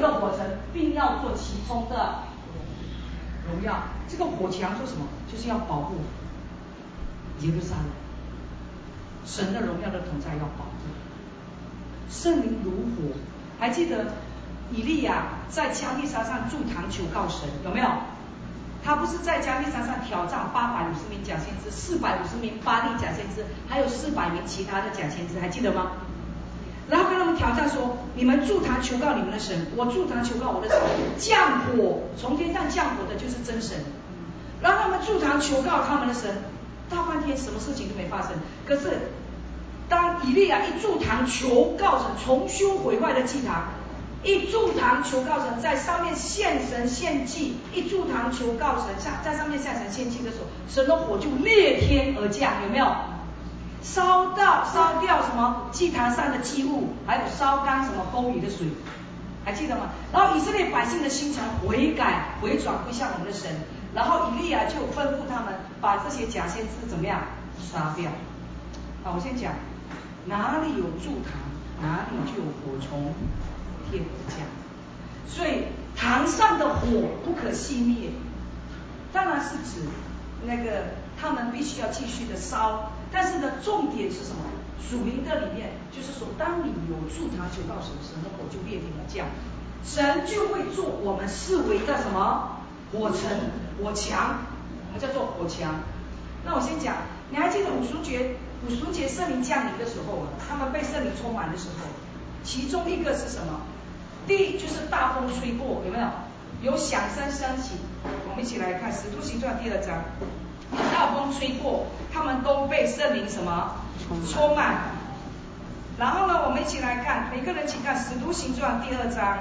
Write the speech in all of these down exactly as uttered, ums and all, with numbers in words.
的火城，并要做其中的荣耀。这个火墙做什么？就是要保护耶路撒冷，神的荣耀的同在要保护。圣灵如火，还记得以利亚在加利沙上筑坛求告神，有没有？他不是在加利沙上挑战八百五十名假先知，四百五十名巴力假先知，还有四百名其他的假先知，还记得吗？然后跟他们挑战说：你们筑坛求告你们的神，我筑坛求告我的神，降火，从天上降火的就是真神。然后他们筑坛求告他们的神，大半天什么事情都没发生。可是当以利亚一筑坛求告神，重修毁坏的祭坛，一筑坛求告神，在上面献神献祭，一筑坛求告神，在上面向神献祭的时候，神的火就裂天而降，有没有？烧到烧掉什么祭坛上的祭物，还有烧干什么沟里的水，还记得吗？然后以色列百姓的心肠悔改回转归向我们的神，然后以利亚就吩咐他们把这些假先知怎么样杀掉。好，我先讲，哪里有筑坛，哪里就有火从天而降。所以坛上的火不可熄灭，当然是指那个他们必须要继续的烧，但是呢，重点是什么？属灵的里面就是说，当你有筑坛求告神，神的火就裂天而降，神就会做我们视为的什么火城、火墙，我们叫做火墙。那我先讲，你还记得五旬节？五旬节圣灵降临的时候，他们被圣灵充满的时候，其中一个是什么？第一就是大风吹过，有没有？有响声响起。我们一起来看《使徒行传》第二章，大风吹过，他们都被圣灵什么充满。然后呢，我们一起来看，每个人请看《使徒行传》第二章。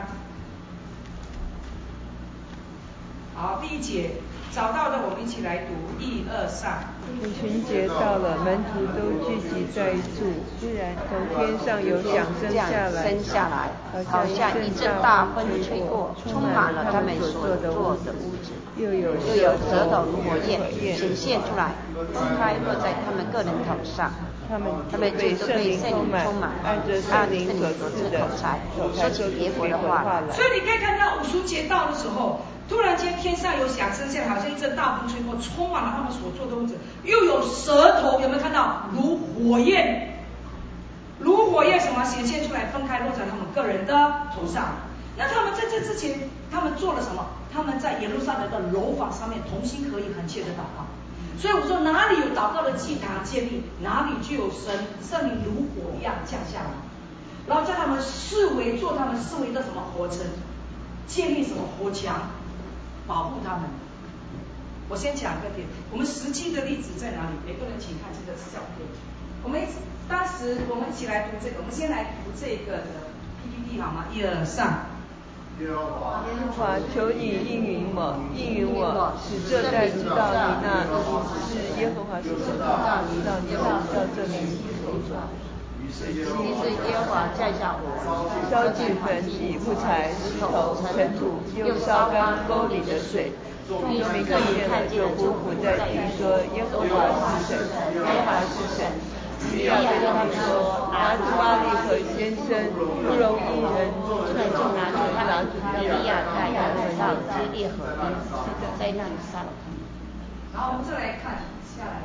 好，第一节找到的，我们一起来读，一二三。 五旬节到了，门徒都聚集在一处，突然从天上有响声下来， 升下来，好像一阵大风吹过，充满了他们所坐的屋子， 又有又有舌头如火焰显现出来，分开落在他们个人头上。 他们他们就都被圣灵充满，按着圣灵所赐的口才，说起别国的话来。 所以你可以看到五旬节到的时候，突然间天上有响声下来，好像一阵大风吹过，充满了他们所坐的屋子，又有舌头，有没有看到？如火焰，如火焰什么显现出来，分开落在他们个人的头上。那他们在这之前，他们做了什么？他们在耶路撒冷的楼房上面同心合意恳切的祷告。所以我说，哪里有祷告的祭坛建立，哪里就有神圣灵如火一样降下来，然后叫他们视为做他们视为的什么火城，建立什么火墙，保护他们。我先讲一个点，我们实际的例子在哪里？每个人请看这个相片。我们当时我们一起来读这个，我们先来读这个的 P P T 好吗？一二三。 耶和华，求你应允我，应允我，使这在知道你那是耶和华所知道你到你到这里所转。 于是耶和华降下火， 烧尽坟地、木材、石头、尘土，又烧干沟里的水。众民看见了，就匍匐在地说：耶和华是神，耶和华是神。以利亚对他们说：拿住巴力和先生，不容一人踹中拿住拿住以利亚带他们到基列河边，在那里杀了他们。 好，我们再来看下来。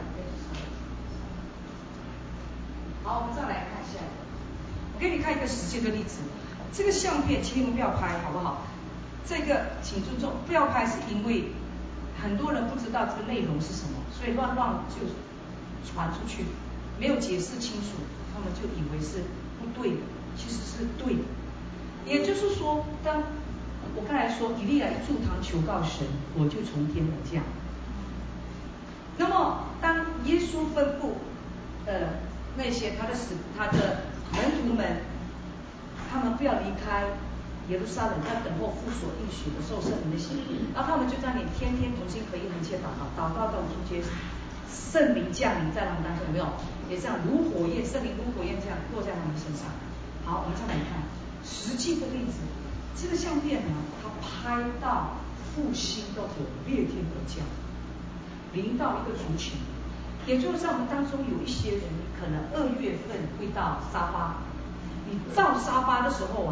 好，我们再来看下来。我给你看一个实际的例子，这个相片请你们不要拍，好不好？这个请尊重，不要拍，是因为很多人不知道这个内容是什么，所以乱乱就传出去，没有解释清楚，他们就以为是不对的，其实是对的。也就是说，当我刚才说以利亚一筑坛求告神，我就从天而降。那么当耶稣吩咐呃那些他的使他的门徒们，他们不要离开耶路撒冷，要等候父所应许的受圣灵的洗礼，然后他们就在那里天天同心合意恳切祷告，祷告到五旬节，圣灵降临在他们当中，有没有？也这样如火焰，圣灵如火焰这样落在他们身上。好，我们再来看实际的例子，这个相片呢，它拍到复兴的火裂天而降，临到一个族群，也就是在我们当中有一些人，可能二月份会到沙巴，你到沙巴的时候啊，你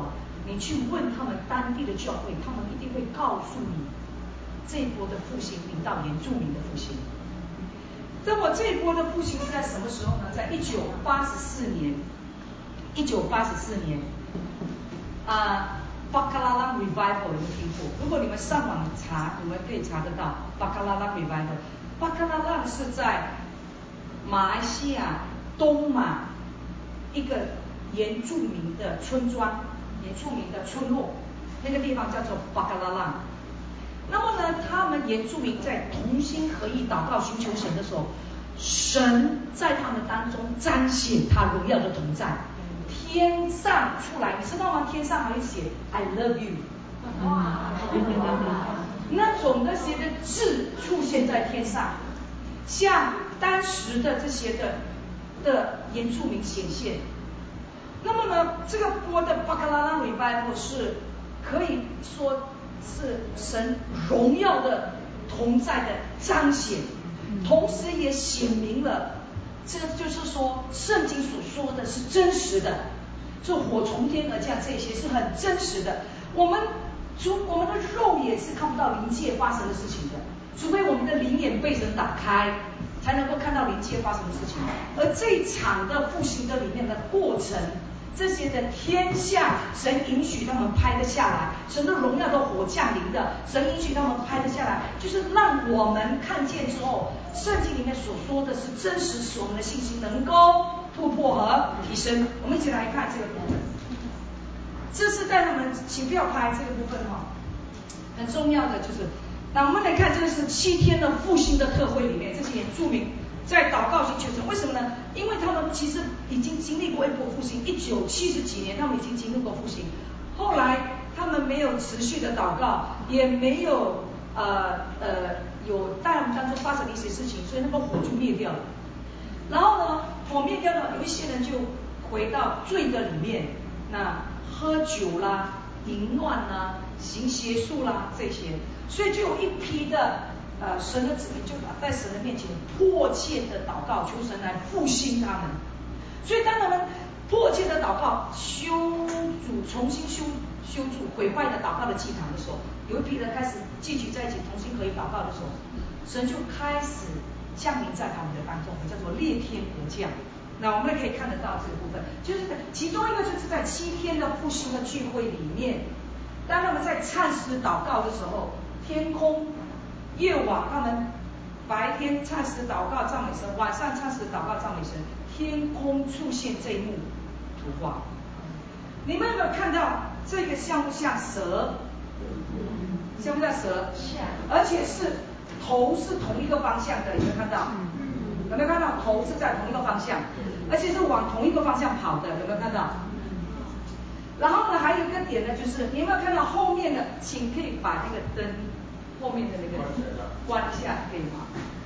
你去问他们当地的教会，他们一定会告诉你，这一波的复兴临到原住民的复兴。那么这一波的复兴是在什么时候呢？在一九八十四年，一九八十四年，啊。Bakalalak Revival 有没有听过？如果你们上网查，你们可以查得到 Bakalalak Revival。Bakalalak 是在马来西亚东马一个原住民的村庄，原住民的村落，那个地方叫做 Bakalalak。那么呢，他们原住民在同心合意祷告寻求神的时候，神在他们当中彰显他荣耀的同在。天上出来，你知道吗？天上还会写 I love you， 哇，那种那些的字出现在天上，向当时的这些的的原住民显现。那么呢，这个波的巴卡拉拉礼拜波是可以说是神荣耀的同在的彰显，同时也显明了，这个就是说圣经所说的是真实的。这火从天而降，这些是很真实的。我们除我们的肉眼是看不到灵界发生的事情的，除非我们的灵眼被神打开，才能够看到灵界发生的事情。而这一场的复兴的里面的过程，这些的天象，神允许他们拍得下来，神的荣耀的火降临的，神允许他们拍得下来，就是让我们看见之后，圣经里面所说的是真实，使我们的信心能够突破和提升。我们一起来看这个部分，这是在他们，请不要拍这个部分哈、哦，很重要的就是，那我们来看这个是七天的复兴的特会里面，这些原住民在祷告寻求神，为什么呢？因为他们其实已经经历过一波复兴，一九七十几年他们已经经历过复兴，后来他们没有持续的祷告，也没有呃呃有在他们当中发生了一些事情，所以那个火就灭掉了。然后呢，火灭掉了，有一些人就回到罪的里面，那喝酒啦、淫乱啦、行邪术啦这些，所以就有一批的呃神的子民就在神的面前迫切的祷告，求神来复兴他们。所以当他们迫切的祷告，修筑重新修修筑毁坏的祷告的祭坛的时候，有一批人开始聚集在一起，同心合意祷告的时候，神就开始降临在他们的当中，叫做裂天国降。那我们也可以看得到这个部分，就是其中一个就是在七天的复兴的聚会里面，当他们在唱诗祷告的时候，天空夜晚他们白天唱诗祷告赞美神，晚上唱诗祷告赞美神，天空出现这一幕图画。你们有没有看到这个像不像蛇？像不像蛇？而且是头是同一个方向的，有没有看到？有没有看到头是在同一个方向，而且是往同一个方向跑的，有没有看到？然后呢，还有一个点呢，就是你有没有看到后面的？请可以把那个灯后面的那个关一下，可以吗？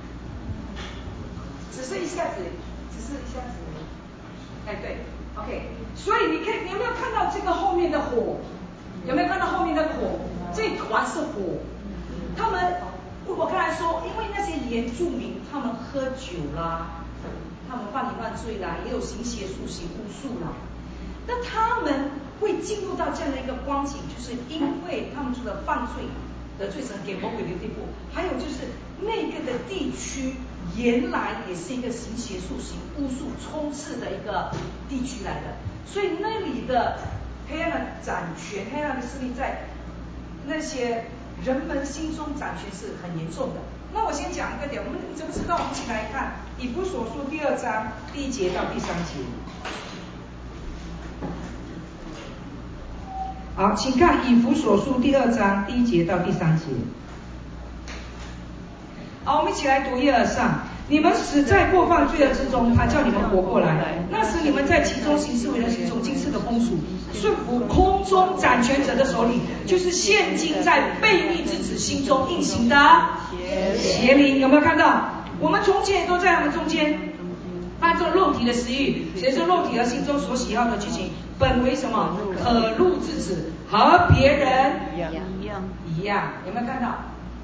只是一下子，只是一下子，哎对 ，OK。所以你看，你有没有看到这个后面的火？有没有看到后面的火？这一团是火，他们。我刚才说，因为那些原住民，他们喝酒啦，他们犯淫乱罪啦，也有行邪术、行巫术啦。那他们会进入到这样的一个光景，就是因为他们除了犯罪得罪神、给魔鬼的地步，还有就是那个的地区原来也是一个行邪术、行巫术充斥的一个地区来的，所以那里的黑暗的掌权、黑暗的势力在那些人们心中掌权是很严重的。那我先讲一个点，我们你怎么知道？我们一起来看以弗所书第二章第一节到第三节。好，请看以弗所书第二章第一节到第三节。好，我们一起来读一二三。你们死在过犯罪恶之中，他叫你们活过来。那时你们在其中行事为人行从今世的风俗，顺服空中掌权者的手里，就是现今在悖逆之子心中运行的邪灵。有没有看到？我们从前也都在他们中间，按照肉体的食欲，随着肉体和心中所喜好的剧情，本为什么可怒之子，和别人一样一样。有没有看到？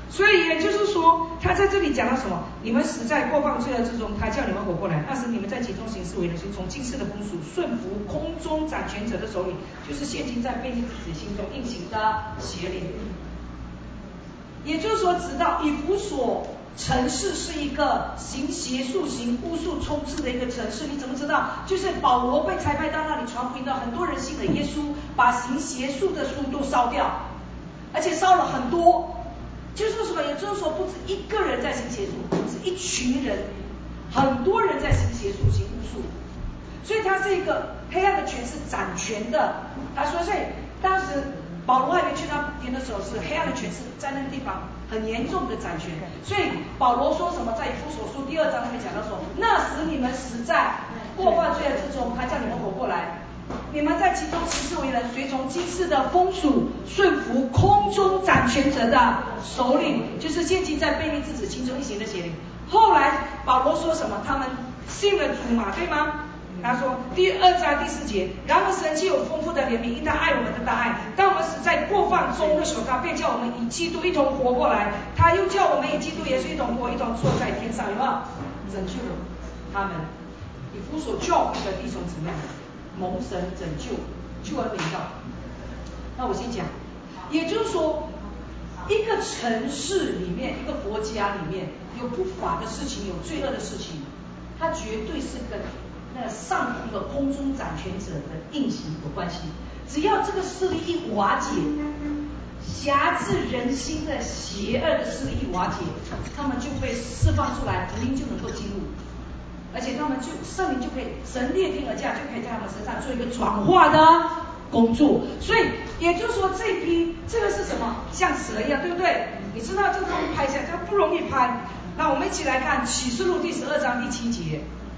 所以也就是说，他在这里讲到什么？你们死在过犯罪恶之中，他叫你们活过来。那时你们在其中行事为人，是从今世的风俗顺服空中掌权者的手里，就是现今在悖逆之子心中运行的邪灵。也就是说，直到以弗所城市是一个行邪术、行巫术充斥的一个城市，你怎么知道？就是保罗被差派到那里传福音的，很多人信了耶稣，把行邪术的书都烧掉，而且烧了很多。就是什么？也就是说，不止一个人在行邪术，是一群人，很多人在行邪术、行巫术。所以他是一个黑暗的权势掌权的。他说，所以当时保罗还没去那边的时候，是黑暗的权势在那个地方很严重的掌权。所以保罗说什么？在以弗所书第二章那边讲到说，那时你们死在过犯罪恶之中，他叫你们活过来。你们在其中行事为人，随从今世的风俗，顺服空中掌权者的首领，就是现今在悖逆之子心中一行的邪灵。后来保罗说什么？他们信了主嘛，对吗？他说第二章第四节，然而神既有丰富的怜悯，因他爱我们的大爱，当我们死在过犯中的时候，他便叫我们与基督一同活过来。他又叫我们与基督也是一同活，一同坐在天上，有没有？拯救了他们，以弗所教会的弟兄姊妹们。蒙神拯救，救恩领导。那我先讲，也就是说，一个城市里面，一个国家里面有不法的事情，有罪恶的事情，它绝对是跟那上空的空中掌权者的运行有关系。只要这个势力一瓦解，辖制人心的邪恶的势力一瓦解，他们就被释放出来，福音就能够进入。而且他们就圣灵就可以，神裂天而降，就可以在他们身上做一个转化的工作。所以也就是说，这一批这个是什么？像蛇一样，对不对？你知道这个东西拍下来，这个不容易拍。那我们一起来看启示录第十二章第七节。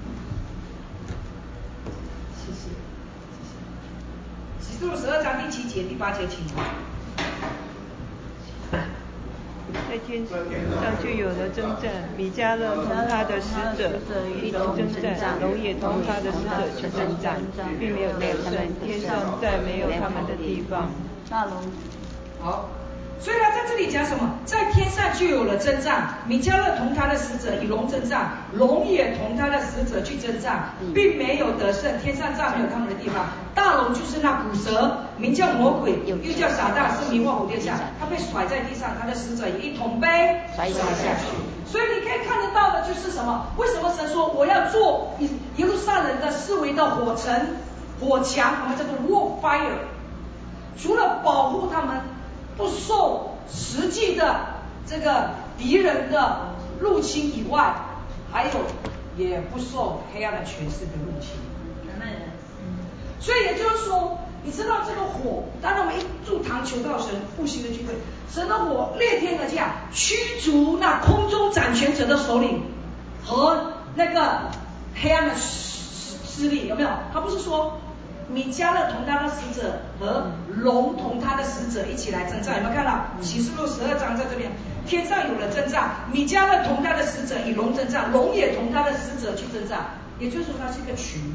谢谢。启示录十二章第七节、第八节，请看。 在天上就有了征战，米迦勒同他的使者一同征战，龙也同他的使者去征战，并没有得胜，天上再没有他们的地方。 大龙。 好，所以他在这里讲什么？在天上就有了征战，米迦勒同他的使者与龙征战，龙也同他的使者去征战，并没有得胜，天上再没有他们的地方。大龙就是那古蛇，名叫魔鬼，又叫撒旦，是名望虎天下。他被甩在地上，他的使者也一同被甩下去。所以你可以看得到的就是什么？为什么神说我要做耶路撒冷的四围的火城、火墙，我们叫做 wall fire， 除了保护他们不受实际的这个敌人的入侵以外，还有也不受黑暗的权势的入侵。所以也就是说，你知道这个火，当然我们一祝堂求告神复兴的聚会，神的火裂天而降，驱逐那空中掌权者的首领和那个黑暗的势力，有没有？他不是说米迦勒同他的使者和龙同他的使者一起来征战，有没有看到？启示录十二章在这边，天上有了征战，米迦勒同他的使者与龙征战，龙也同他的使者去征战，也就是说它是一个群。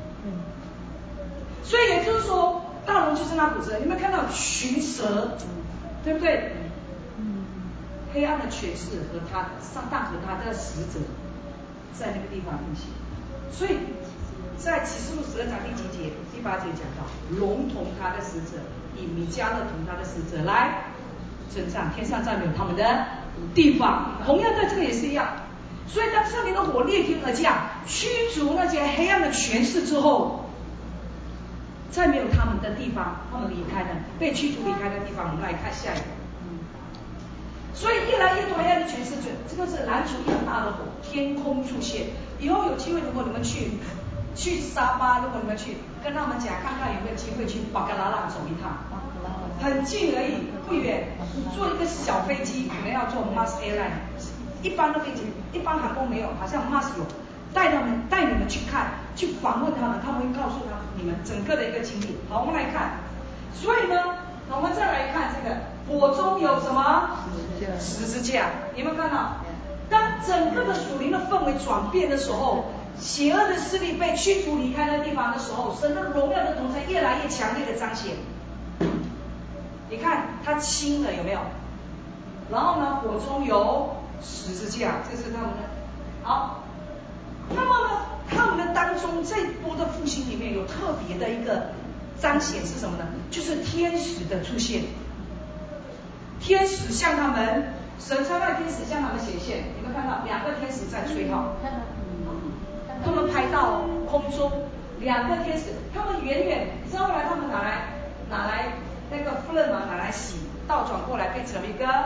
所以也就是说，大龙就是那古蛇，有没有看到群蛇？对不对？黑暗的权势和他撒旦和他的使者在那个地方运行。所以在启示录十二章第几节、第八节讲到，龙同他的使者，以米迦勒同他的使者来征战，天上再没有他们的地方。同样在这个也是一样。所以当圣灵的火裂天而降，驱逐那些黑暗的权势之后，再没有他们的地方，他们离开了，被驱逐离开的地方。我们来看下一个。所以越来越多黑暗的权势，这个是篮球一样大的火，天空出现。以后有机会，如果你们去去沙巴，如果你们去跟他们讲，看看有没有机会去巴格拉浪走一趟，很近而已，不远。坐一个小飞机，可能要坐 Mars Airline， 一般的飞机，一般航空没有，好像 Mars 有。带他们带你们去看，去访问他们，他们会告诉他们你们整个的一个经历。好，我们来看。所以呢，我们再来看这个火中有什么？十字架。有没有看到？当整个的属灵的氛围转变的时候，邪恶的势力被驱逐离开那地方的时候，神的荣耀的同在越来越强烈的彰显。你看它轻了有没有？ 然后呢，火中有十字架，这是他们的。好，那么呢，他们的当中这波的复兴里面有特别的一个彰显是什么呢？就是天使的出现，天使向他们，神差派天使向他们显现。你们看到两个天使在吹号，他们拍到空中两个天使，他们远远，你知道后来他们拿来拿来那个 flame 嘛，拿来洗，倒转过来变成一个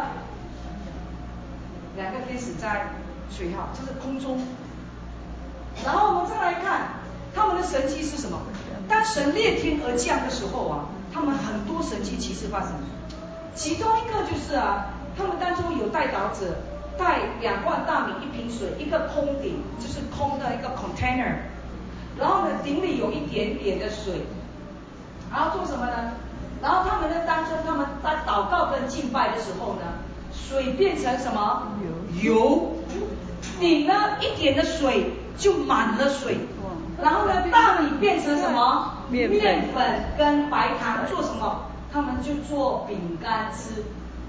两个天使在吹号，这是空中。然后我们再来看他们的神迹是什么？当神裂天而降的时候啊，他们很多神迹奇事发生。其中一个就是啊，他们当中有带祷者带两罐大米、一瓶水，一个空鼎，就是空的一个 container。然后呢，鼎里有一点点的水，然后做什么呢？然后他们的当中，他们在祷告跟敬拜的时候呢，水变成什么？油。鼎呢，一点的水就满了水。然后呢，大米变成什么？面粉跟白糖做什么？他们就做饼干吃。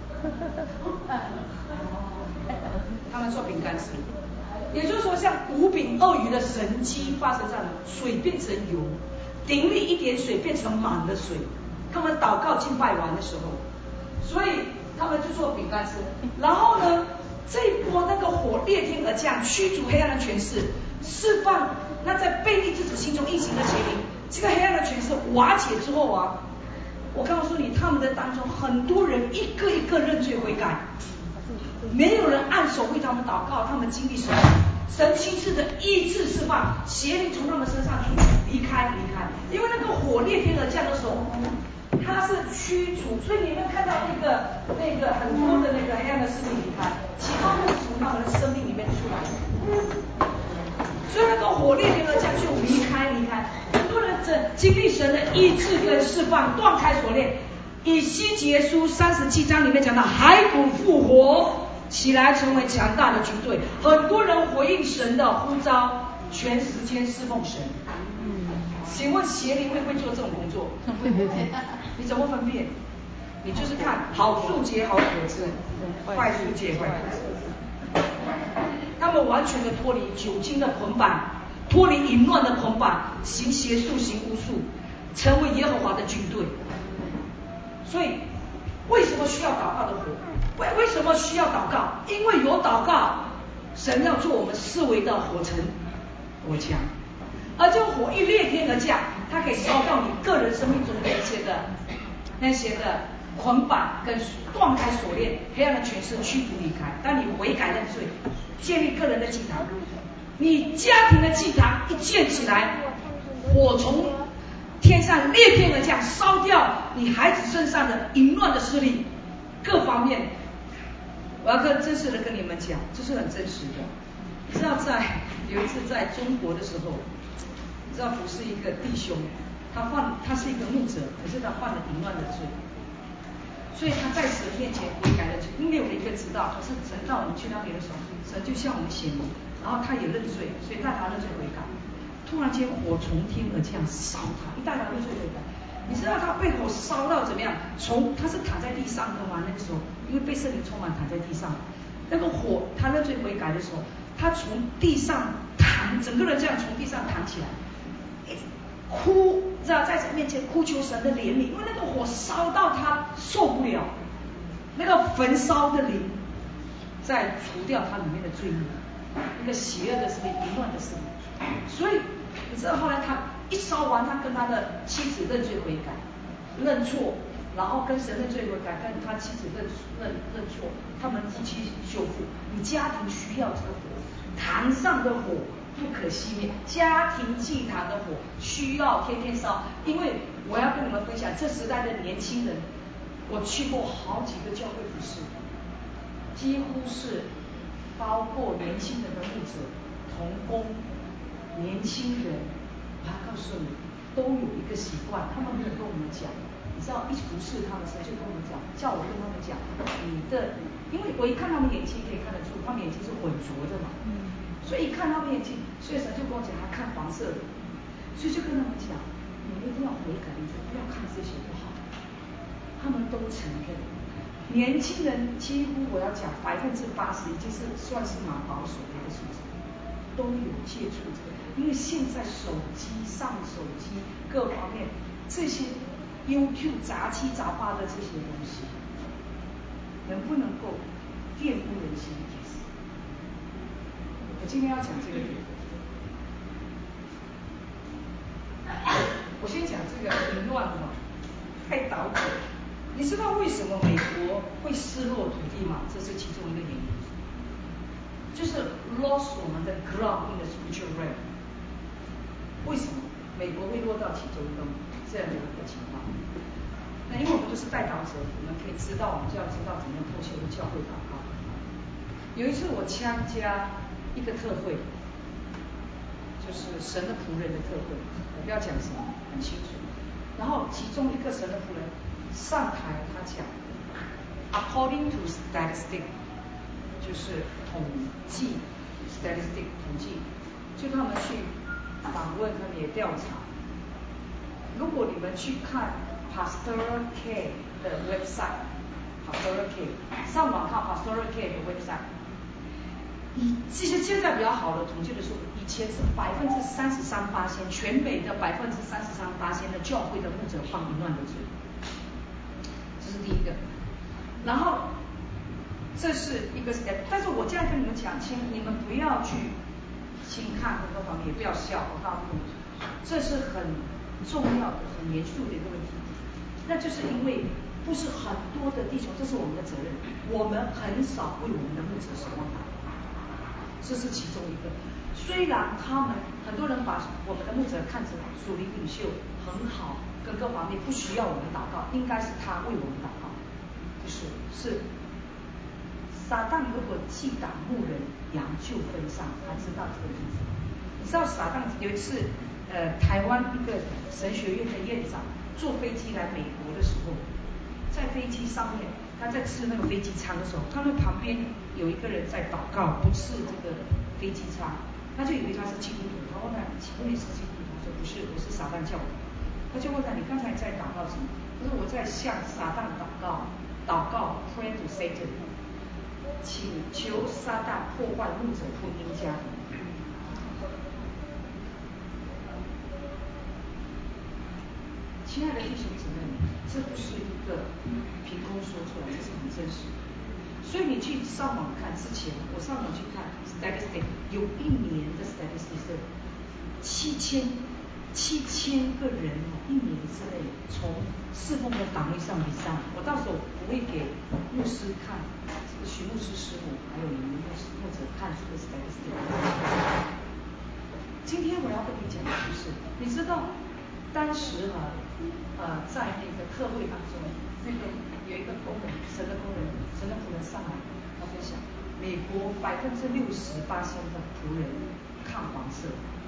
他们做饼干吃，也就是说，像五饼二鱼的神迹发生在哪？水变成油，鼎里一点水变成满了水。他们祷告敬拜完的时候，所以他们就做饼干吃。然后呢，这一波那个火裂天而降，驱逐黑暗的权势，释放那在悖逆之子心中运行的邪灵。这个黑暗的权势瓦解之后啊，我告诉你，他们的当中很多人一个一个认罪悔改，没有人按手为他们祷告，他们经历神神亲自的医治释放，邪灵从他们身上出去离开离开，因为那个火裂天而降的时候，它是驱逐，所以你们看到那个那个很多的那个黑暗的势力离开，其他都是从他们的生命里面出来的。所以那个火烈天而降就离开离开，很多人这经历神的医治跟释放，断开锁链。以西结书三十七章里面讲到，骸骨复活起来，成为强大的军队。很多人回应神的呼召，全时间侍奉神。请问邪灵会不会做这种工作？你怎么分辨？你就是看好树结好果子，坏树结坏果子。他们完全的脱离酒精的捆绑，脱离淫乱的捆绑，行邪术行巫术，成为耶和华的军队。所以为什么需要祷告的火？为为什么需要祷告？因为有祷告，神要做我们思维的火城火墙，而这个火一裂天而降，它可以烧掉你个人生命中的一些的那些的捆绑跟断开锁链，黑暗的权势驱逐离开。当你悔改认罪，建立个人的祭坛，你家庭的祭坛一建起来，火从天上裂天而降，烧掉你孩子身上的淫乱的势力，各方面。我要更真实的跟你们讲，这是很真实的。你知道在有一次在中国的时候，你知道服侍一个弟兄，他犯他是一个牧者，可是他犯了淫乱的罪，所以他在神面前悔改了罪。没有一个知道，可是神到我们去那边的时候，神就向我们显明，然后他也认罪，所以带他认罪悔改。突然间火从天而降烧他，一带他认罪悔改。你知道他被火烧到怎么样？从他是躺在地上的嘛，那个时候因为被圣灵充满，躺在地上。那个火，他认罪悔改的时候，他从地上弹，整个人这样从地上弹起来，哭，知道在神面前哭求神的怜悯，因为那个火烧到他受不了，那个焚烧的灵在除掉他里面的罪孽，那个邪恶的势力、淫乱的势力。所以你知道后来他一烧完，他跟他的妻子认罪悔改，认错，然后跟神认罪悔改，跟他妻子认认认错，他们夫妻修复。你家庭需要这个火，坛上的火不可熄灭，家庭祭坛的火需要天天烧。因为我要跟你们分享，这时代的年轻人，我去过好几个教会服事，几乎是包括年轻人的牧者、同工、年轻人，我要告诉你，都有一个习惯，他们没有跟我们讲。你知道，一服侍他们时就跟我们讲，叫我跟他们讲，你的，因为我一看他们眼睛可以看得出，他们眼睛是浑浊的嘛，嗯，所以一看他们眼睛，所以神就跟我讲，他看黄色的，所以就跟他们讲，你们一定要悔改，你不要看这些不好。他们都承认， 年轻人几乎我要讲百分之八十已经是算是蛮保守的一个数字，都有接触这个，因为现在手机上手机各方面这些 YouTube 杂七杂八的这些东西，能不能够玷污人心？我今天要讲这个点。我先讲这个淫乱哈，太倒腾。你知道为什么美国会失落土地吗？这是其中一个原因，就是 lost 我们的 ground in the spiritual realm。为什么美国会落到其中一个这样的一个情况？那因为我们都是代祷者，我们可以知道，我们就要知道怎么样透过教会祷告。有一次我参加一个特会，就是神的仆人的特会，我不要讲什么，很清楚。然后其中一个神的仆人上台，他讲 ，according to statistic， 就是统计 statistic 统计，就他们去访问，他们也调查。如果你们去看 Pastoral Care 的 website，Pastoral Care 上网看 Pastoral Care 的 website。以其实现在比较好的统计的数，以前是百分之三十三八千，全美的百分之三十三八千的教会的牧者犯淫乱的罪，这是第一个。然后这是一个 step， 但是我这样跟你们讲，请你们不要去轻看各个方面，也不要笑，我告诉你，这是很重要的、很严肃的一个问题。那就是因为不是很多的弟兄，这是我们的责任，我们很少为我们的牧者守望祷告。这是其中一个，虽然他们很多人把我们的牧者看成属灵领袖很好，各个方面不需要我们祷告，应该是他为我们祷告，不是是撒旦如果击打牧人，羊就分散，他知道这个意思。你知道撒旦有一次，呃，台湾一个神学院的院长坐飞机来美国的时候，在飞机上面。他在吃那个飞机餐的时候，他们旁边有一个人在祷告，不吃这个飞机餐，他就以为他是基督徒。他问他：“请问你是基督徒？”他说：“不是，我是撒旦教的。”他就问他：“你刚才在祷告什么？”他说：“我在向撒旦祷告，祷告 ，pray to Satan， 请求撒旦破坏牧者婚姻家庭。”亲爱的弟兄姊妹，这不是一个凭空说出来，这是很真实的。所以你去上网看之前，我上网去看 statistic， 有一年的 statistic 是七千七千个人哦，一年之内从侍奉的岗位上离散。我到时候我会给牧师看，这个徐牧师师母还有你们牧师牧者看这个 statistic。今天我要跟你讲的就是，你知道当时啊。呃，在那个特会当中，那个有一个工人，神的工人，神的仆人上来，他分享，美国百分之六十八千的仆人看黄色，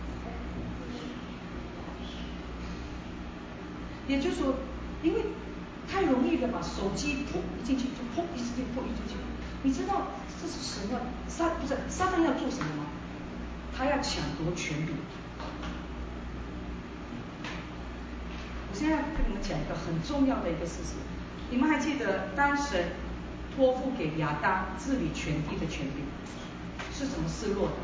也就是说，因为太容易了嘛，手机噗一进去就噗一进去，噗一进去，你知道这是什么？撒不是撒旦要做什么吗？他要抢夺权柄。我现在跟你们讲一个很重要的一个事实，你们还记得当神托付给亚当治理全地的权柄是怎么失落的？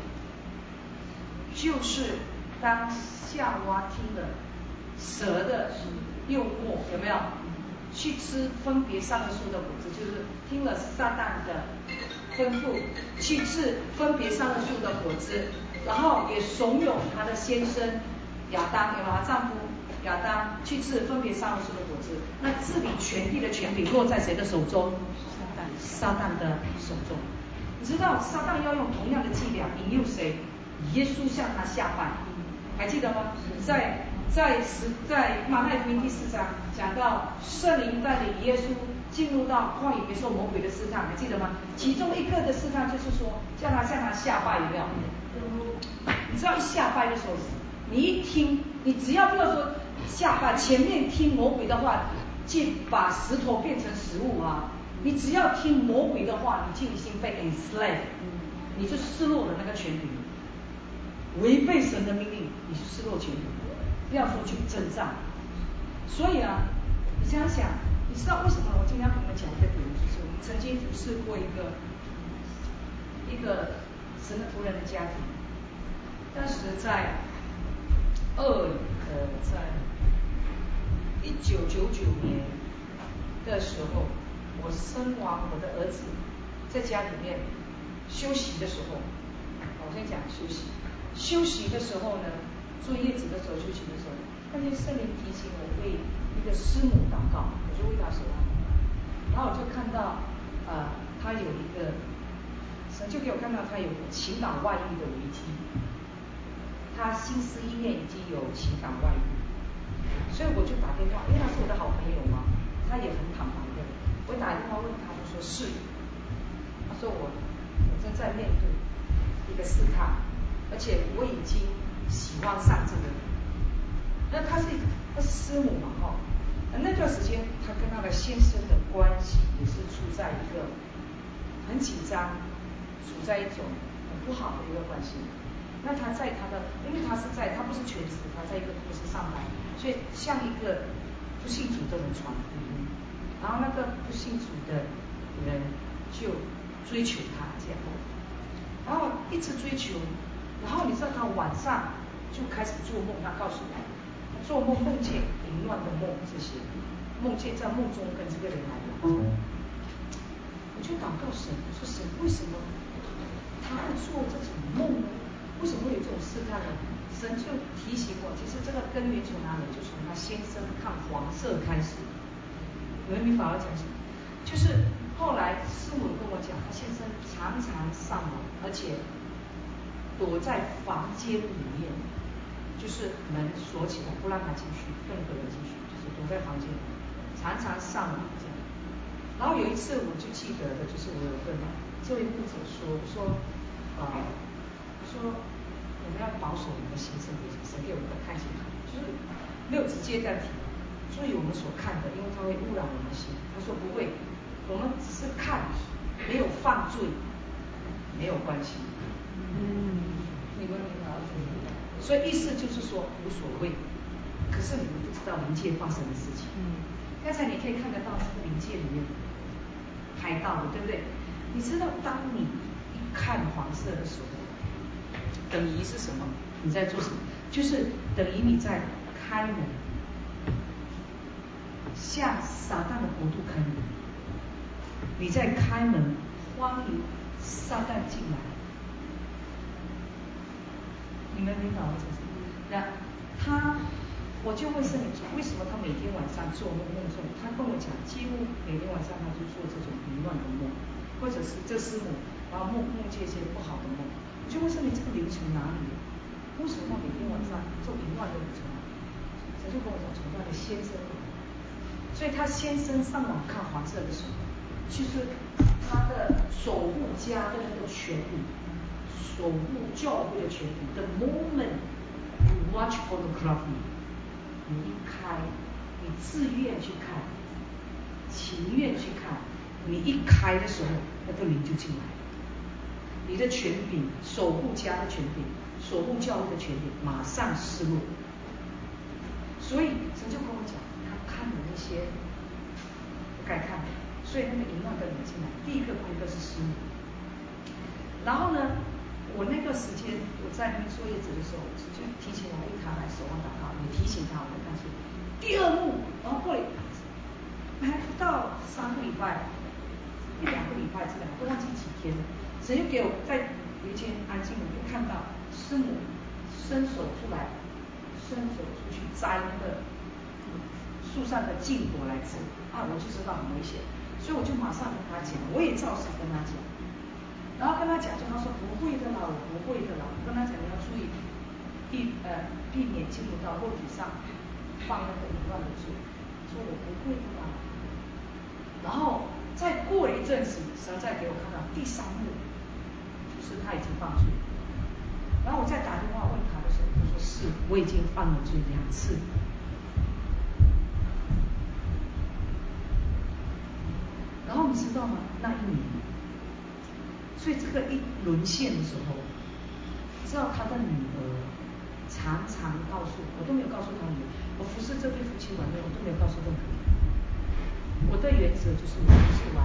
就是当夏娃听了蛇的诱惑，有没有？去吃分别善恶树的果子，就是听了撒旦的吩咐去吃分别善恶树的果子，然后也怂恿他的先生亚当，有没有他丈夫？亚当去吃分别善恶树的果子，那治理全地的权柄落在谁的手中？撒旦的手中。你知道撒旦要用同样的伎俩引诱谁？耶稣向他下拜，还记得吗？在在十在马太福音第四章讲到圣灵带领耶稣进入到旷野，别受魔鬼的试探，还记得吗？其中一个的试探就是说叫他向他下拜，有没有？你知道一下拜的时候，你一听，你只要不要说下拜，前面听魔鬼的话，就把石头变成食物啊！你只要听魔鬼的话，你就已经被 enslave， 你就失落了那个权柄，违背神的命令，你是失落权柄，不要说去征战。所以啊，你想想，你知道为什么我今天要跟你们讲一个点，就是曾经服侍过一个一个神的仆人的家庭，当时在二呃在一九九九年的时候，我生完我的儿子，在家里面休息的时候，我先讲休息，休息的时候呢，坐月子的时候休息的时候，那天圣灵提醒我为一个师母祷告，我就为她守望，然后我就看到呃她有一个神就给我看到她有情感外遇的危机，她心思意念已经有情感外遇，所以我就打电话，因为她是我的好朋友嘛，她也很坦白的，我打电话问她，就说是，她说我我正在面对一个试探，而且我已经喜欢上这个人，那她是她是师母嘛哈，那段时间她跟她的先生的关系也是处在一个很紧张，处在一种很不好的一个关系。那她在她的，因为她是在她不是全职，她在一个公司上班，所以像一个不信主的人传福音，然后那个不信主的人就追求她这样，然后一直追求，然后你知道她晚上就开始做梦，她告诉我，她做梦梦见淫乱的梦，这些梦见在梦中跟这个人来往，我就祷告神，我说神为什么他会做这种梦呢？为什么会有这种试探呢？神就提醒我，其实这个根源从哪里？就从他先生看黄色开始。你们明白我讲什么？就是后来师母跟我讲，他先生常常上网，而且躲在房间里面，就是门锁起来，不让他进去，任何人进去，就是躲在房间里，常常上网这样。然后有一次我就记得的，就是我有跟这位牧者说，我说，呃，我说我们要保守我们的心生活，神给我们的看清楚，就是没有直接在提，注意我们所看的，因为它会污染我们的心。他说不会，我们只是看，没有犯罪，没有关系。嗯，你们明白？所以意思就是说无所谓，可是你们不知道灵界发生的事情。嗯，刚才你可以看得到这个灵界里面拍到的，对不对？你知道当你一看黄色的时候，等于是什么？你在做什么？就是等于你在开门，向撒旦的国度开门。你在开门，欢迎撒旦进来。你们明白我讲什么？那他，我就问圣灵说，为什么他每天晚上做梦梦中？他跟我讲，几乎每天晚上他就做这种淫乱的梦，或者是这师母，然后梦梦见一些不好的梦。我就问圣灵，这个灵从哪里？为什么他每天晚上做淫乱的灵从哪里？他就跟我讲，从他的先生。所以他先生上网看黄色的时候，其实他的守护家的那个权柄，守护教会的权柄。The moment you watch pornography， 你一开，你自愿去看，情愿去看，你一开的时候，那个灵就进来，你的权柄，守护家的权柄，守护教会的权柄，马上失落。所以神就跟我讲，他看的那些不该看的，所以那个淫乱的灵进来，第一个功课是失误。然后呢，我那个时间我在那边坐月子的时候，就提醒我为他来守望祷告，也提醒他，我就告诉第二幕，然后过了还不到三个礼拜，一两个礼拜这样，都忘记几天了。神又给我在有一间安静，我就看到师母伸手出来，伸手出去摘那个树上的禁果来吃，啊，我就知道很危险，所以我就马上跟他讲，我也照实跟他讲，然后跟他讲，就他说不会的啦，我不会的啦，我跟他讲你要注意避呃避免进入到肉体上放那个淫乱的罪，说我不会的啦。然后再过了一阵子，神再给我看到第三幕，就是他已经犯罪。然后我再打电话问他的时候，他说是，我已经犯了罪两次。然后你知道吗？那一年，所以这个一沦陷的时候，知道他的女儿常常告诉我，我都没有告诉他女儿，我服侍这对夫妻完了，我都没有告诉任何人。我的原则就是我服侍完，我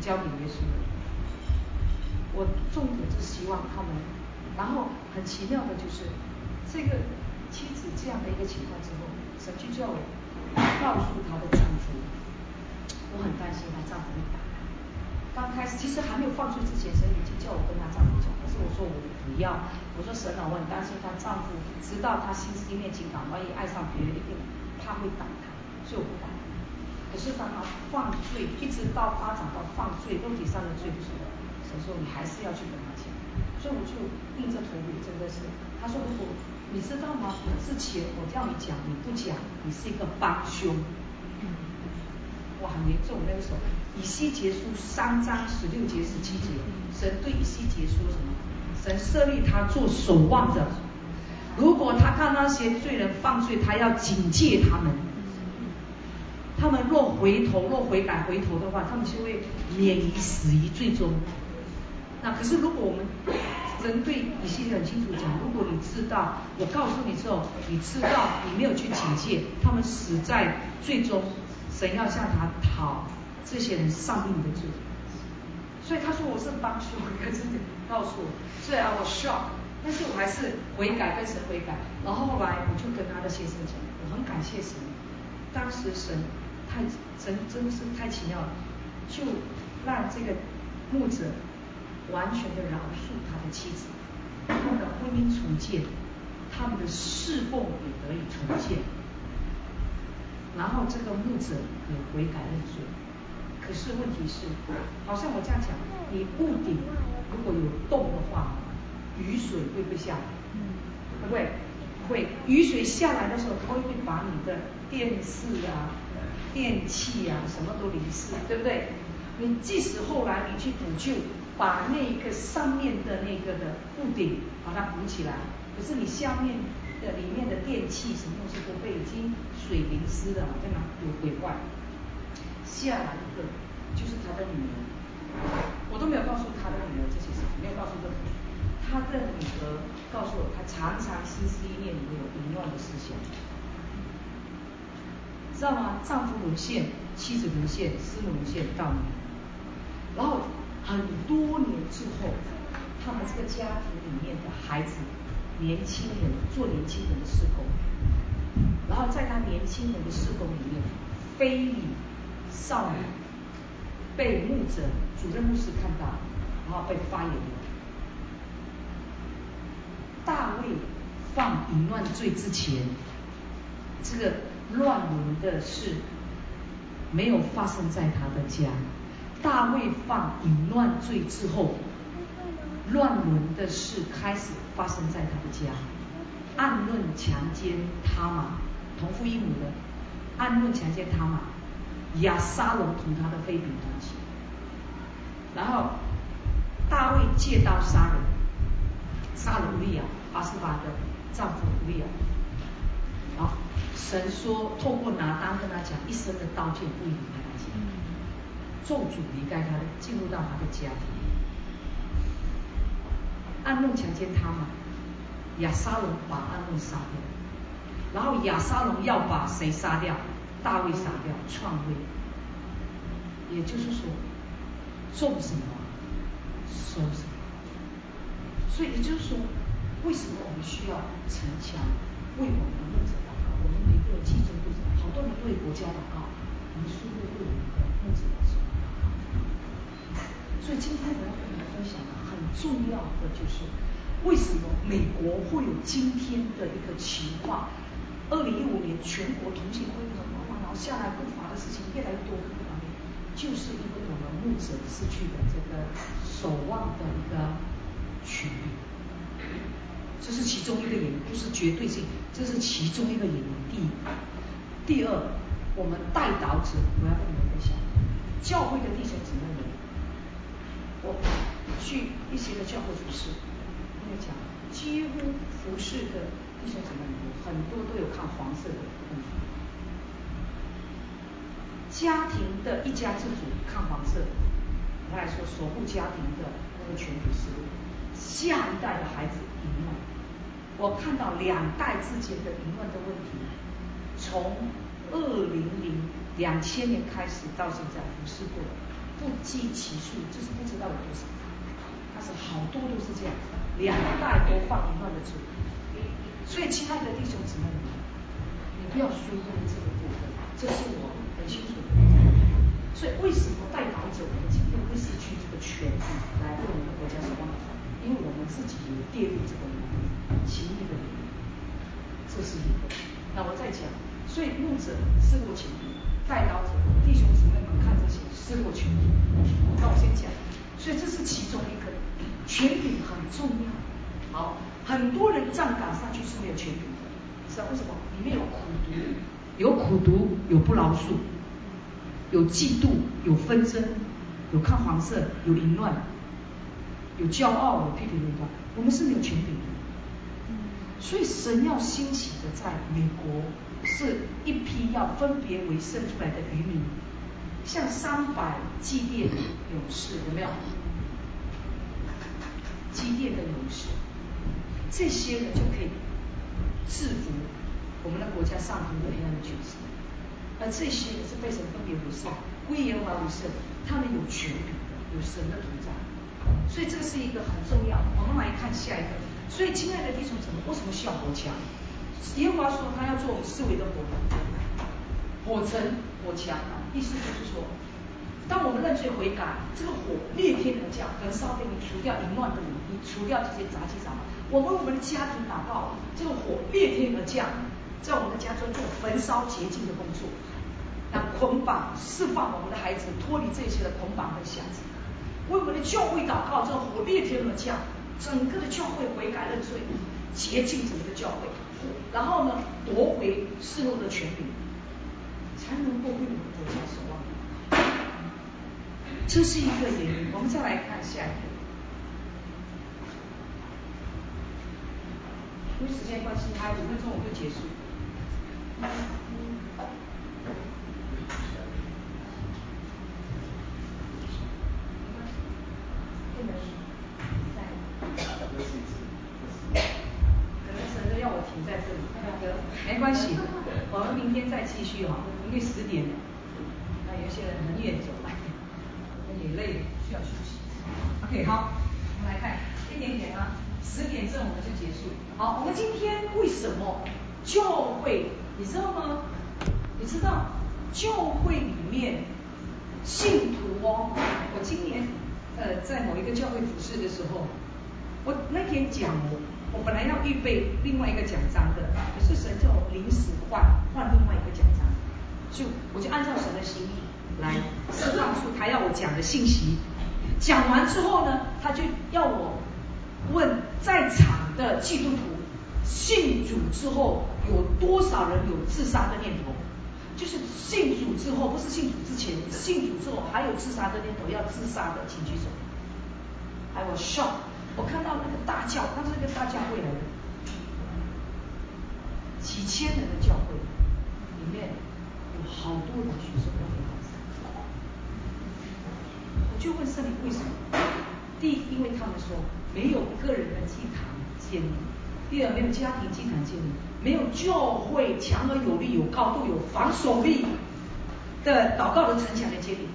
交给耶稣了。我重点是希望他们，然后很奇妙的就是这个妻子这样的一个情况之后，神就叫我告诉她的丈夫，我很担心她丈夫会打。刚开始其实还没有放出之前，神已经叫我跟她丈夫讲，可是我说我不要，我说神啊，我很担心她丈夫知道她心思意念情感，万一爱上别人，一定他会打她，所以我不敢。可是当他犯罪，一直到发展到犯罪、肉体上的罪的时候，神说你还是要去跟他讲。所以我就硬着头皮，真的是，他说如果你知道吗？之前我叫你讲，你不讲，你是一个帮凶。哇，很严重那个时候。以西结书三章十六节、十七节，神对以西结说什么？神设立他做守望的，如果他看那些罪人犯罪，他要警戒他们。他们若回头、若悔改、回头的话，他们就会免于死于罪中。那可是如果我们人对以西结很清楚讲，如果你知道，我告诉你之后，你知道你没有去警戒，他们死在罪中，神要向他讨这些人丧命的罪。所以他说我是帮凶，可是告诉我，虽然我 shock， 但是我还是悔改，跟神悔改。然后后来我就跟他的先生讲，我很感谢神，当时神太神真的是太奇妙了，就让这个牧者完全的饶恕他的妻子，他们的婚姻重建，他们的侍奉也得以重建。然后这个牧者也悔改认罪。可是问题是，好像我这样讲，你屋顶如果有洞的话，雨水会不会下来？会不会？会。雨水下来的时候，它会把你的电视啊、电器啊什么都淋湿，对不对？你即使后来你去补救，把那个上面的那个的屋顶把它补起来，可是你下面的里面的电器什么东西都被已经水淋湿了，对吗？有毁坏。下来一个就是他的女儿，我都没有告诉他的女儿这些事情，没有告诉任何人。他的女儿告诉我，他常常心思意念里面有淫乱的思想，知道吗？丈夫沦陷，妻子沦陷，师母沦陷，到女儿。然后很多年之后，他们这个家庭里面的孩子，年轻人做年轻人的事工，然后在他年轻人的事工里面，非礼少女被牧者、主任牧师看到，然后被发言了。大卫犯淫乱罪之前，这个乱伦的事没有发生在他的家。大卫犯淫乱罪之后，乱伦的事开始发生在他的家。暗论强奸他玛，同父异母的，暗论强奸他玛。亚沙龙同他的妃嫔同起，然后大卫借刀杀人，杀了乌利亚，巴斯巴的丈夫乌利亚。好，神说透过拿单跟他讲，一生的刀剑不离开他家，咒诅离开他的，进入到他的家庭。暗论强奸他嘛，亚沙龙把暗论杀掉，然后亚沙龙要把谁杀掉？大卫杀掉，篡位。也就是说，种什么收什么。所以也就是说，为什么我们需要城墙为我们的牧者祷告？我们每个人其中都是，好多人为国家祷告，我们是会为我们的牧者祷告。所以今天我要跟你们分享的很重要的就是，为什么美国会有今天的一个情况？二零一五年全国同性婚姻合法，然后下来不法的事情越来越多，各个方面，就是因为我们牧者失去了这个守望的一个权利。这是其中一个原因，不是绝对性，这是其中一个原因。第一，第二，我们代祷者，我要跟你们分享，教会的弟兄姊妹们，我去一些的教会服侍，跟你讲，几乎服侍的弟兄姊妹们，很多都有看黄色的公主。家庭的一家之主看黄色，我来说守护家庭的那个全体思路，下一代的孩子淫乱，我看到两代之间的淫乱的问题，从二零零两千年开始到现在服侍过， 不计其数，就是不知道有多少，但是好多都是这样，两代都犯一样的罪。所以亲爱的弟兄姊妹们，你不要疏忽这个部分，这是我很清楚的。所以为什么代祷者我们今天会失去这个权利来为我们的国家守望？因为我们自己有跌入这个情欲的里面，这是一个。那我再讲，所以牧者失落权利，代祷者弟兄姊妹们看这些失落权利。那我先讲，所以这是其中一个，权柄很重要。好，很多人站岗上去是没有权柄的，是啊，为什么？里面有苦毒，有苦毒，有不饶恕，有嫉妒，有纷争，有看黄色，有淫乱，有骄傲，有批评论断，我们是没有权柄的。所以神要兴起的，在美国是一批要分别为圣出来的渔民，像三百祭奠勇士，有没有？祭奠的勇士，这些人就可以制服我们的国家上头的黑暗的权势。而这些人是被神分别为圣，归耶和华为圣，他们有权柄的，有神的同在。所以这个是一个很重要。我们来看下一个。所以亲爱的弟兄姊妹，为什么需要火墙？耶和华说他要做四维的火火城火墙，意思就是说，当我们认罪悔改，这个火裂天而降，焚烧给你，除掉淫乱的灵，你除掉这些杂七杂八。我们我们的家庭祷告，这个火裂天而降，在我们的家中做焚烧洁净的工作，那捆绑释放我们的孩子脱离这些的捆绑跟辖制。为我们的教会祷告，这个火裂天而降，整个的教会悔改认罪，洁净整个教会，然后呢夺回世路的权柄，才能够为我们国家守望。这是一个原因。我们再来看下一个。因为时间关系，还有五分钟我就结束。不能在，可能神要我停在这里，没关系，我们明天再继续哈，因为十点了，那有些人很远走来，也累了，需要休息。OK， 好，我们来看一点点啊，十点正我们就结束。好，我们今天为什么教会，你知道吗？你知道教会里面信徒哦，我今年呃在某一个教会服事的时候，我那天讲我我本来要预备另外一个奖章的，可是神叫我临时换换另外一个奖章，就我就按照神的心意来释放出他要我讲的信息。讲完之后呢，他就要我问在场的基督徒，信主之后有多少人有自杀的念头？就是信主之后，不是信主之前，信主之后还有自杀的念头，要自杀的请举手。I was shocked， 我看到那个大教，那是一个大教会来的，几千人的教会，里面有好多人举手要回答。我就问圣灵为什么？第一，因为他们说没有个人的祭坛建立；第二，没有家庭祭坛建立；没有教会强而有力、有高度、有防守力的祷告的城墙的建立。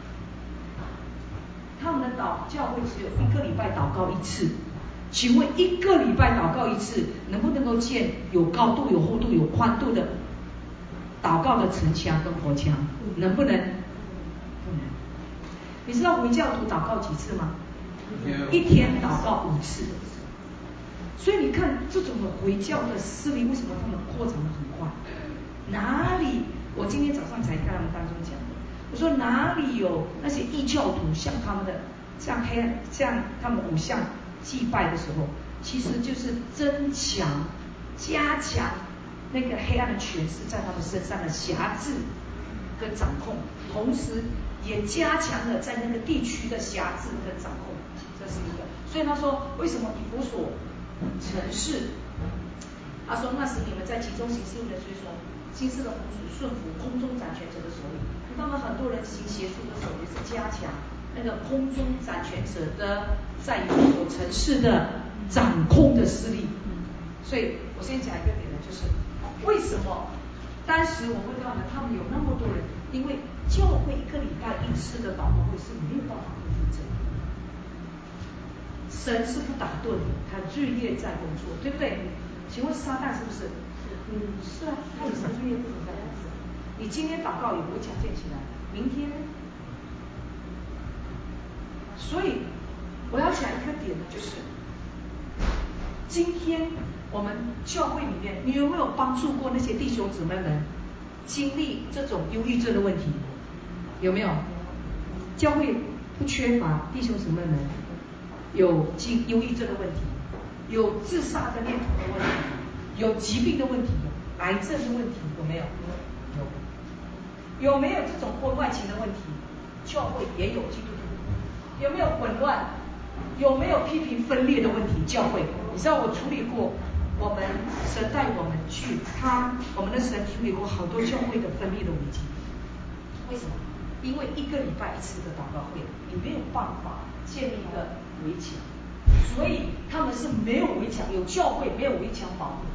他们的祷教会只有一个礼拜祷告一次，请问一个礼拜祷告一次，能不能够建有高度、有厚度、有宽度的祷告的城墙跟火墙？能不能？不能。你知道回教徒祷告几次吗？一天祷告五次。所以你看这种的回教的势力，为什么他们扩展的很快？哪里？我今天早上才跟他们当中讲的，我说哪里有那些异教徒像他们的，像黑暗，像他们偶像祭拜的时候，其实就是增强、加强那个黑暗的权势在他们身上的辖制跟掌控，同时也加强了在那个地区的辖制跟掌控，这是一个。所以他说，为什么以弗所城市？他说那时你们在其中行事务的，所以说心思的部署顺服空中掌权者的手里。他们很多人行邪术的时候，也是加强那个空中掌权者的在有城市的掌控的势力。所以我先讲一个点呢，就是为什么当时我问他们，他们有那么多人，因为教会一个礼拜一次的祷告会是没有办法恢复正常。神是不打盹的，他日夜在工作，对不对？请问撒旦是不是？嗯，是啊，他也是日夜不停在工作。你今天祷告也不会强健起来，明天呢？所以我要讲一个点呢，就是今天我们教会里面，你有没有帮助过那些弟兄姊妹们经历这种忧郁症的问题？有没有？教会不缺乏弟兄姊妹们有经忧郁症的问题，有自杀的念头的问题，有疾病的问题，癌症的问题，有没有？有。有没有这种婚外情的问题？教会也有基督徒。有没有混乱？有没有批评分裂的问题？教会，你知道我处理过，我们神带我们去，他我们的神处理过好多教会的分裂的危机。为什么？因为一个礼拜一次的祷告会，你没有办法建立一个围墙，所以他们是没有围墙，有教会没有围墙保护，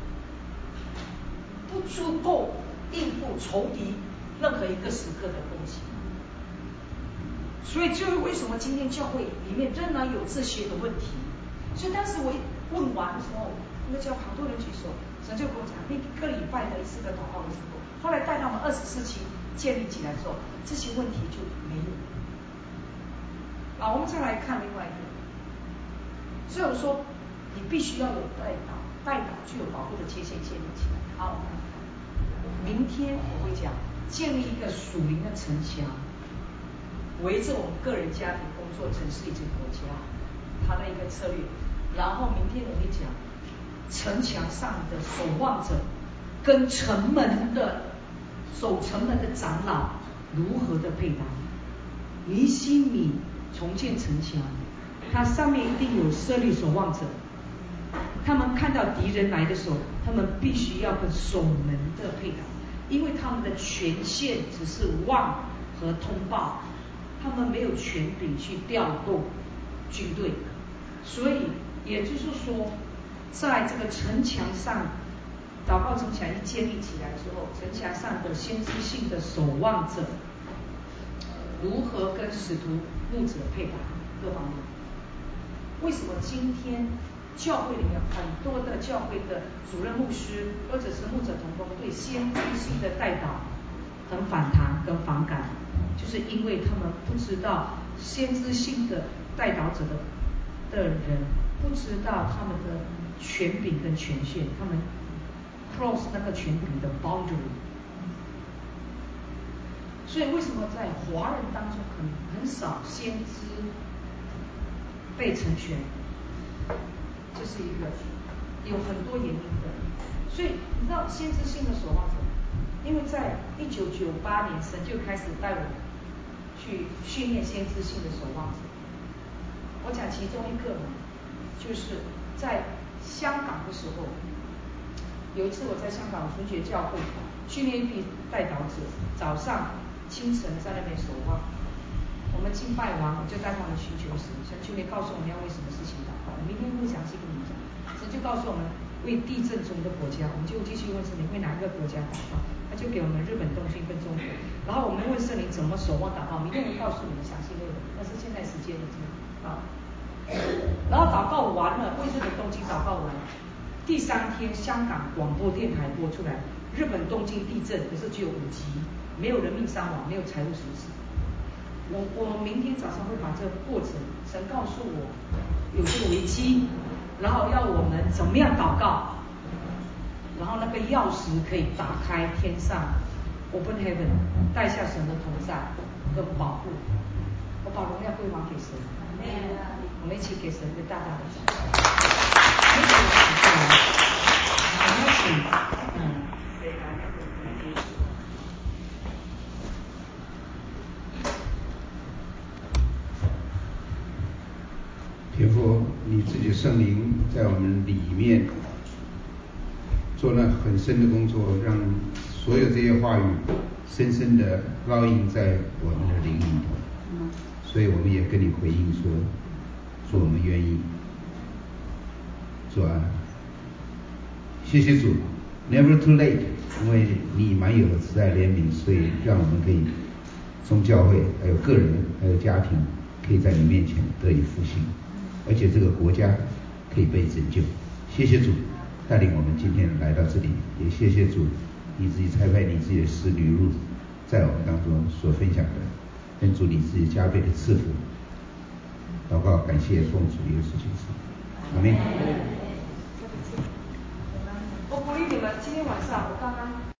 不足够应付仇敌任何一个时刻的攻击。所以就是为什么今天教会里面仍然有这些的问题。所以当时我问完的时候，那个叫好多人举手，神就跟我讲，一个礼拜的一次的祷告的时候，后来带他们二十四期建立起来之后，这些问题就没有。啊，我们再来看另外一个。所以我说，你必须要有代祷，代祷具有保护的界限建立起来。好，我们来看，明天我会讲建立一个属灵的城墙。围着我们个人、家庭、工作、城市以及国家，他的一个策略。然后明天我会讲城墙上的守望者跟城门的守城门的长老如何的配搭。尼希米重建城墙，它上面一定有设立守望者。他们看到敌人来的时候，他们必须要跟守门的配搭，因为他们的权限只是望和通报。他们没有权柄去调动军队，所以也就是说，在这个城墙上，祷告城墙一建立起来之后，城墙上的先知性的守望者如何跟使徒牧者配搭各方面。为什么今天教会里面很多的教会的主任牧师或者是牧者同工对先知性的代祷很反弹跟反感？就是因为他们不知道先知性的代祷者的的人不知道他们的权柄跟权限，他们 cross 那个权柄的 boundary。所以为什么在华人当中很很少先知被成全？这是一个有很多原因的。所以你知道先知性的守望者，因为在一九九八年神就开始带我去训练先知性的守望者。我讲其中一个呢，就是在香港的时候，有一次我在香港纯觉教会训练一批代祷者，早上清晨在那边守望。我们敬拜完，我就带他们寻求神，神就会告诉我们要为什么事情祷告。我明天会详细跟你讲。神就告诉我们为地震中的国家，我们就继续问神你为哪一个国家祷告，他就给我们日本、东京跟中国。然后我们问圣灵怎么守望祷告，明天会告诉你们详细内容，但是现在时间已经到了。然后祷告完了，为日本东京祷告完，第三天香港广播电台播出来，日本东京地震，可是只有五级，没有人命伤亡，没有财务损失。我我明天早上会把这个过程，神告诉我有这个危机，然后要我们怎么样祷告，然后那个钥匙可以打开天上 open heaven， 带下神的同在跟保护。我把荣耀归还给神，我们一起给神一个大大的掌声。我们请嗯。 天父，你自己圣灵在我们里面做了很深的工作，让所有这些话语深深的烙印在我们的灵里头。所以我们也跟你回应说，主我们愿意。主啊，谢谢主 ，Never too late， 因为你满有慈爱怜悯，所以让我们可以众教会还有个人还有家庭可以在你面前得以复兴，而且这个国家可以被拯救。谢谢主带领我们今天来到这里，也谢谢主你自己差派你自己的使女入在我们当中所分享的，愿主你自己加倍的赐福。祷告感谢奉主耶稣基督，阿们。 我鼓励你们，今天晚上我刚刚。